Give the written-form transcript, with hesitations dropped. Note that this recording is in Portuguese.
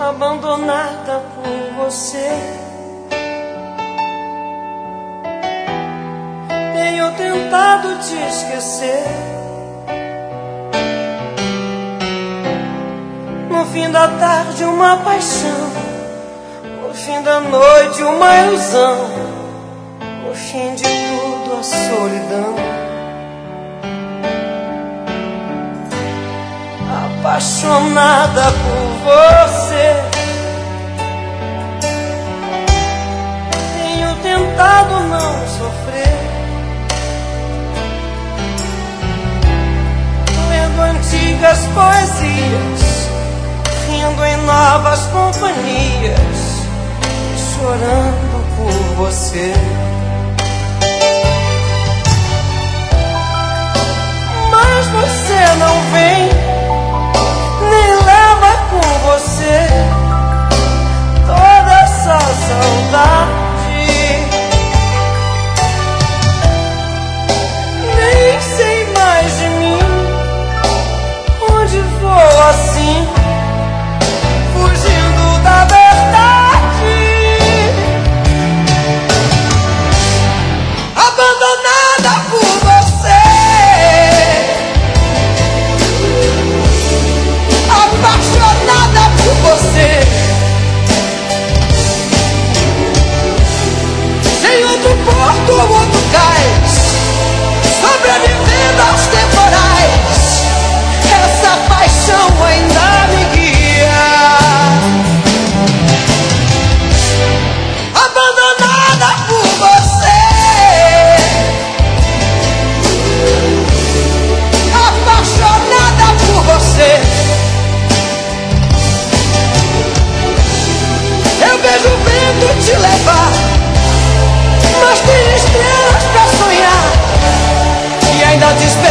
abandonada por você. Tenho tentado te esquecer. No fim da tarde uma paixão, no fim da noite uma ilusão, no fim de tudo a solidão. Apaixonada por você, tenho tentado não sofrer, lendo antigas poesias, rindo em novas companhias, chorando por você. Mas você não vem, nem leva com você toda essa saudade. Nem sei mais de mim, onde vou assim, fugindo da verdade. Abandonada por você, apaixonada por você, sem outro porto ou outro cais, sobrevivendo aos temporais, essa paixão ainda me guia. Abandonada por você, apaixonada por você, eu vejo o vento te levar, mas tem estrelas pra sonhar, e ainda te